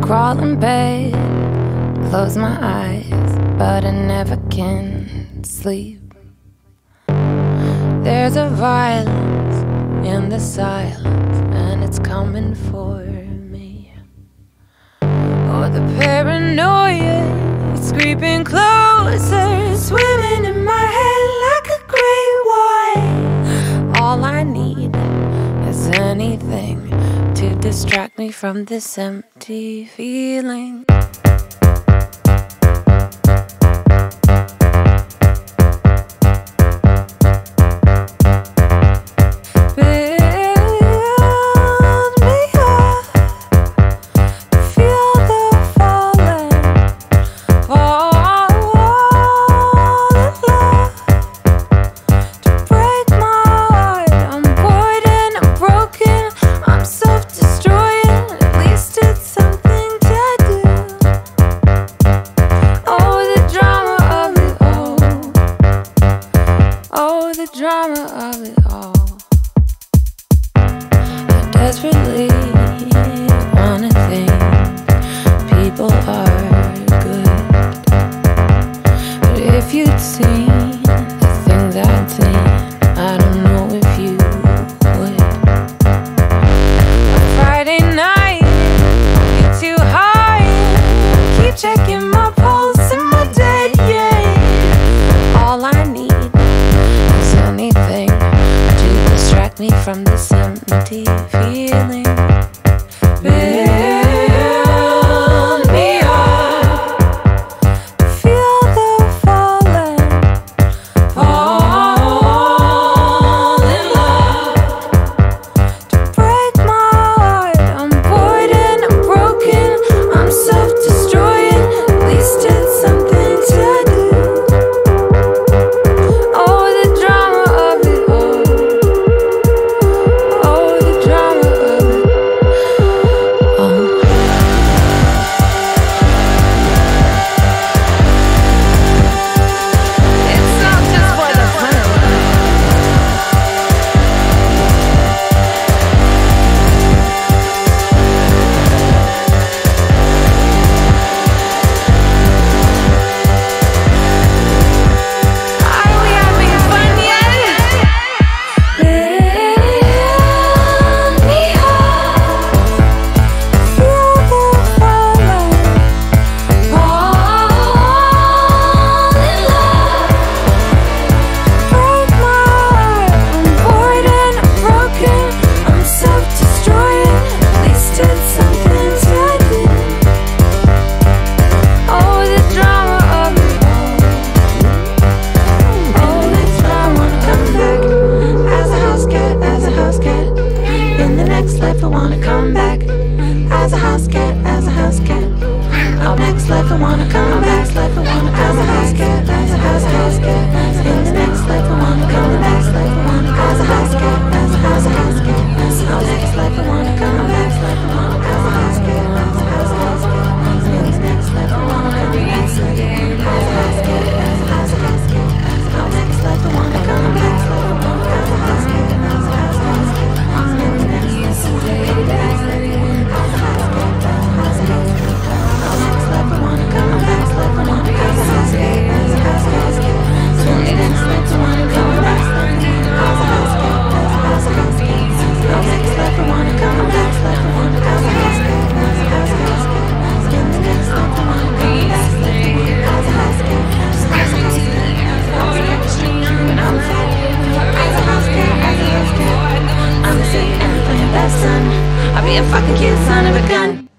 crawl in bed, close my eyes, but I never can sleep. There's a violence in the silence, and it's coming for me. Oh, the paranoia is creeping closer, swimming in my head like a great white. All I need is anything to distract me from this empty feeling. The drama of it all. I desperately wanna think people are good, but if you'd seen the things I'd seen, I don't know if you would. On Friday night, get too high, keep checking my pulse and my dead, yeah. All I need anything to distract me from this empty feeling. Build me up, feel the falling, fall in love, to break my heart. I'm bored and I'm broken, I'm self-destroying, at least it's something to do. Oh, the drama of it all. Oh, the drama of it all. It's not just for the fun of it. Are we having fun yet? Build me up, feel the falling, fall in love, break my heart. I'm bored and I'm broken, I'm self-destroying, at least it's something to do. Oh, the drama of it all. Oh, the drama come back as a house cat, as a house cat. In the next life I wanna come back as a house cat, as a house cat. Our next life I wanna come back, life I wanna come as a house cat, as a house cat. In the next life I wanna come back, life I wanna as a house cat, as a house cat. Our next life I wanna come back, life I wanna as a house cat, as a house cat. In the next life I wanna come back, as a house cat, as a house cat. Our next life I wanna come back, life I wanna as a house cat, as a house cat. In the next life I wanna come back, as a house cat, as a house cat. Our next life I wanna come back, life I wanna as a house cat, as a house cat. In the next life I wanna come back, as a house cat, as a house cat. Our next life I wanna come back, life I wanna as a house cat, as a house cat. In the next life I wanna come back, life I wanna as a house cat, as a house cat. When I'm fat, as a house cat, as a house cat. I'm the city and playing best son. I'll be a fucking kid, son of a gun.